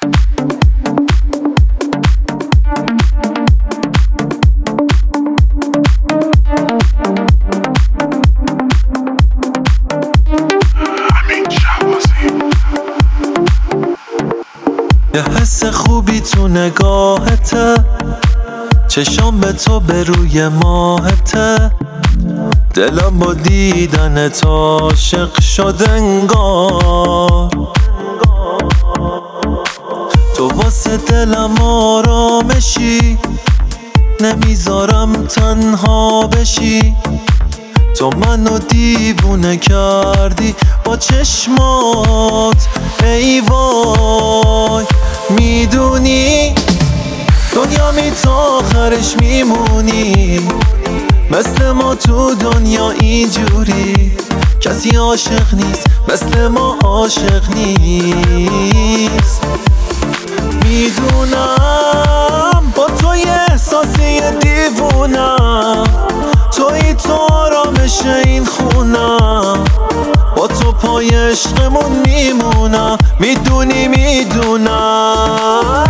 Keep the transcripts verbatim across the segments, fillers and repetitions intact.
یه حس خوبی تو نگاهته، چشام به تو به روی ماهته، دلم با دیدن تو عاشق شد انگار. تو واسه دلم آرامشی، نمیذارم تنها بشی. تو منو دیوونه کردی با چشمات، ای وای. میدونی دنیا می تا آخرش میمونی، مثل ما تو دنیا اینجوری کسی عاشق نیست، مثل ما عاشق نیست. میدونم با تو یه احساسی دیوونم، توی تو آرامش این خونم، با تو پای عشقمون میمونم. میدونی میدونم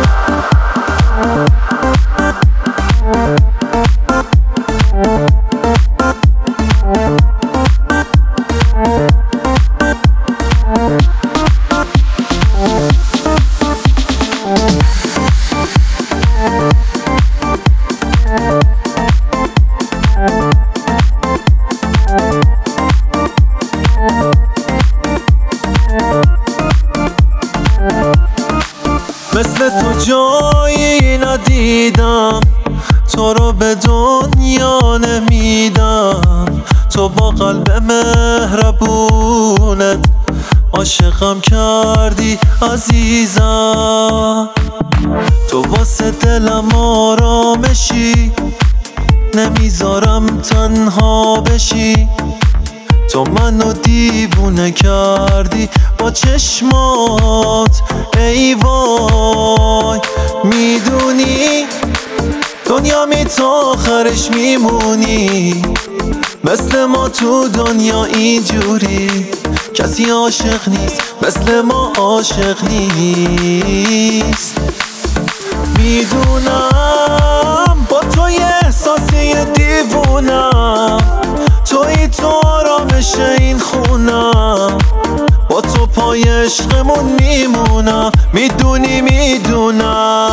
مثل تو جایی ندیدم، تو رو به دنیا نمیدم. تو با قلب مهربونت عاشقم کردی عزیزم. تو واسه دلم آرامشی، نمیذارم تنها بشی. تو منو دیوونه کردی با چشمات، ای وای. میدونی دنیا می تا آخرش میمونی، مثل ما تو دنیا اینجوری کسی عاشق نیست، مثل ما عاشق نیست. میدونم با تو یه احساسی دیوونم، توی تو آرامش این خونم، با تو پای عشقمون میمونم. میدونی میدونم